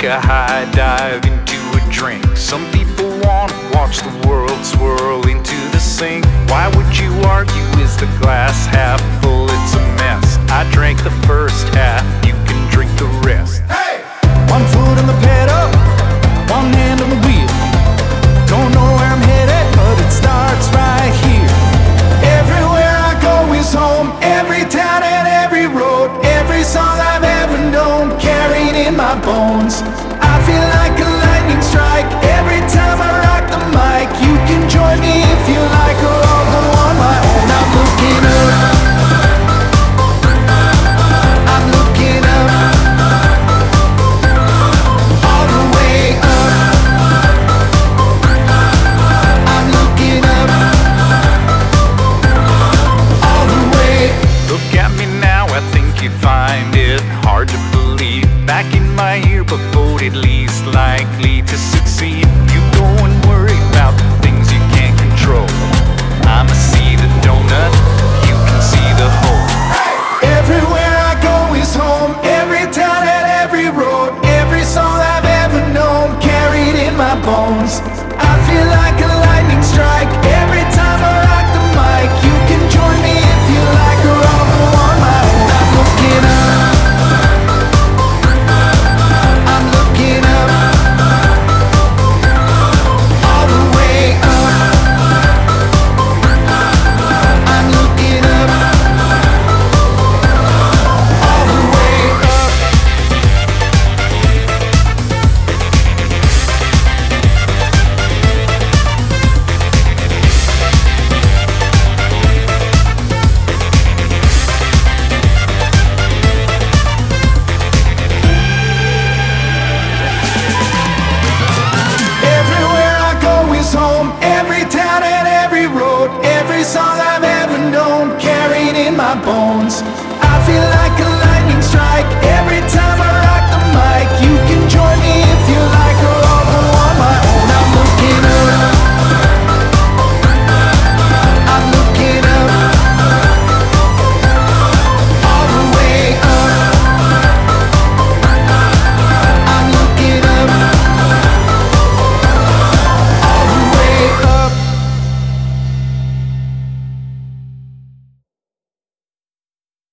a high dive into a drink. Some people want to watch the world swirl into the sink. Why would you argue? Is the glass half full? It's a mess. I drank the first half, you can drink the rest. Hey! One foot on the pedal, one hand on the wheel. Don't know where I'm headed, but it starts right here. Everywhere I go is home, every town and every road, every song I've ever known, carried in my bones. I feel like a lightning strike every time I rock the mic. You can join me if you like, or I'll go on my own. I'm looking up, I'm looking up, all the way up. I'm looking up, all the way. Look at me now, I think you'd find it hard to believe. Back in my year, but voted least likely to succeed. You go and worry about the things you can't control. I'ma see the donut, you can see the hole. Everywhere I go is home, every town and every road, every song I've ever known, carried in my bones. I feel like a lightning strike every time I rock the mic. You can join me if you like, or I'll go on my own. I'm looking up, I'm looking up, all the way up. I'm looking up, all the way up. Everywhere I go is home, every town and every road, every song I've ever known, carried in my bones.